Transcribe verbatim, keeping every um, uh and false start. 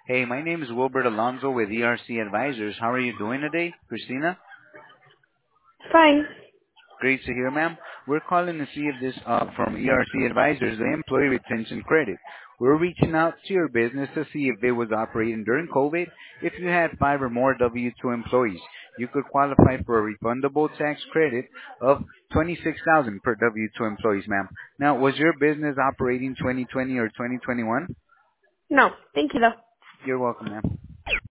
Hey, my name is Wilbert Alonso with E R C Advisors. How are you doing today, Christina? Fine. Great to hear, ma'am. We're calling to see if this uh, from E R C Advisors, the Employee Retention Credit. We're reaching out to your business to see if it was operating during COVID. If you had five or more W two employees, you could qualify for a refundable tax credit of twenty-six thousand dollars per W two employees, ma'am. Now, was your business operating twenty twenty or twenty twenty-one? No, thank you though. You're welcome, ma'am.